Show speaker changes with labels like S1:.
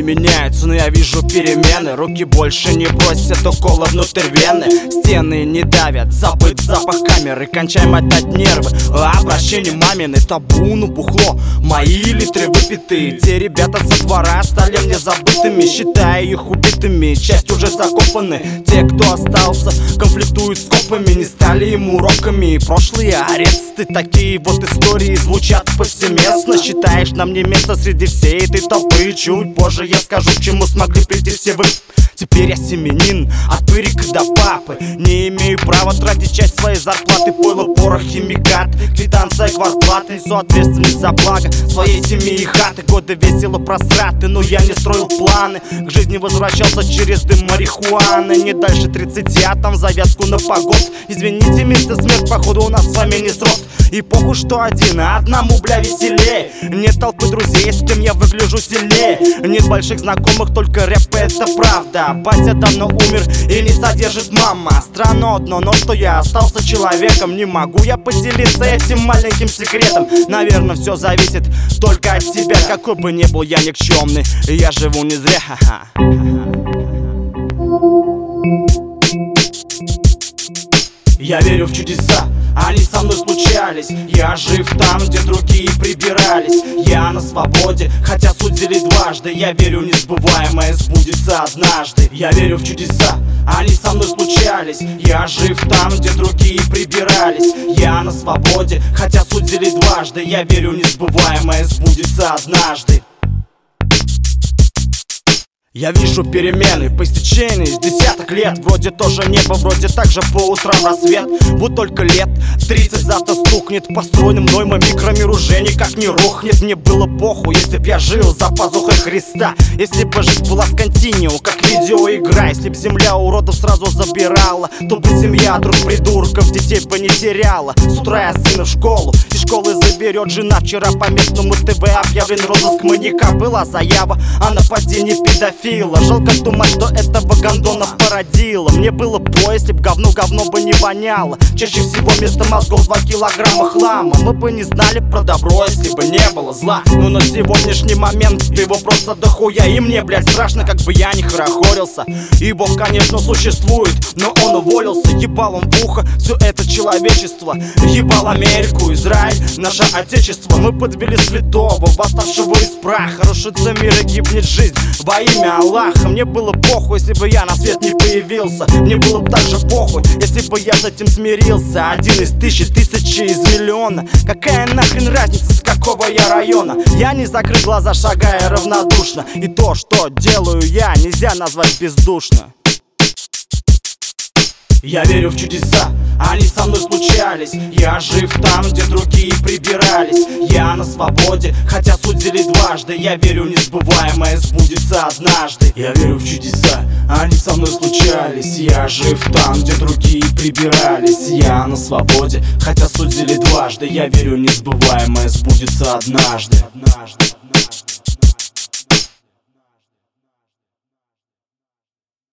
S1: меняются, но я вижу перемены. Руки больше не просят укола внутрь вены. Стены не давят, забыт запах камеры. Кончай мотать нервы, обращение мамины. Табу, ну бухло, мои литры выпитые. Те ребята со двора стали мне забытыми. Считаю их убитыми, часть уже закопаны. Те, кто остался, конфликтуют с копами. Не стали им уроками прошлые аресты. Такие вот истории звучат повсеместно. Считаешь, нам не место среди всей этой толпы. Чуть позже я скажу, к чему смогли прийти все вы. Теперь я семенин, от пырика до папы. Не имею права тратить часть своей зарплаты. Пойло, порох, химикат, квитанция, квартплаты. Несу ответственность за благо своей семьи и хаты. Годы весело просраты, но я не строил планы. К жизни возвращался через дым марихуаны. Не дальше 30, а там завязку на погод. Извините, мистер Смерть, походу у нас с вами не срок. И похуй, что один, а одному, бля, веселее. Нет толпы друзей, с кем я выгляжу сильнее. Нет больших знакомых, только рэп, это правда. Батя давно умер и не содержит мама. Странно одно, но что я остался человеком. Не могу я поделиться этим маленьким секретом. Наверное, все зависит только от тебя. Какой бы ни был я никчемный, я живу не зря. Я верю в чудеса, они со мной случались. Я жив там, где другие прибирались. Я на свободе, хотя судили дважды. Я верю, несбываемое сбудется однажды. Я верю в чудеса, они со мной случались. Я жив там, где другие прибирались. Я на свободе, хотя судили дважды. Я верю, несбываемое сбудется однажды. Я вижу перемены по истечении с десяток лет. Вроде тоже небо, вроде так же по утрам рассвет. Вот только лет 30 завтра стукнет. Построенный мной мой микромир уже никак не рухнет. Мне было похуй, если б я жил за пазухой Христа. Если бы жизнь была в континуум, как видеоигра. Если б земля уродов сразу забирала, то бы семья друг придурков детей бы не теряла. С утра я сына в школу, из школы заберет жена. Вчера по местному ТВ объявлен розыск маньяка. Была заява о нападении педофила. Жалко думать, что этого гондона породило. Мне было по, если б говно бы не воняло. Чаще всего вместо мозгов 2 килограмма хлама. Мы бы не знали про добро, если бы не было зла. Но на сегодняшний момент его просто дохуя. И мне, блядь, страшно, как бы я не хорохорился. И Бог, конечно, существует, но он уволился. Ебал он в ухо все это человечество. Ебал Америку, Израиль, наше отечество. Мы подвели святого, восставшего из праха. Рушится мир и гибнет жизнь во имя Аллаха. Мне было похуй, если бы я на свет не появился. Мне было бы так же похуй, если бы я с этим смирился. Один из тысячи, тысячи из миллиона. Какая нахрен разница, с какого я района? Я не закрыл глаза, шагая равнодушно. И то, что делаю я, нельзя назвать бездушно. Я верю в чудеса, они со мной случались. Я жив там, где другие прибирались. Я на свободе, хотя судили дважды. Я верю, несбываемое сбудется однажды. Я верю в чудеса, они со мной случались. Я жив там, где другие прибирались. Я на свободе, хотя судили дважды. Я верю, несбываемое сбудется однажды.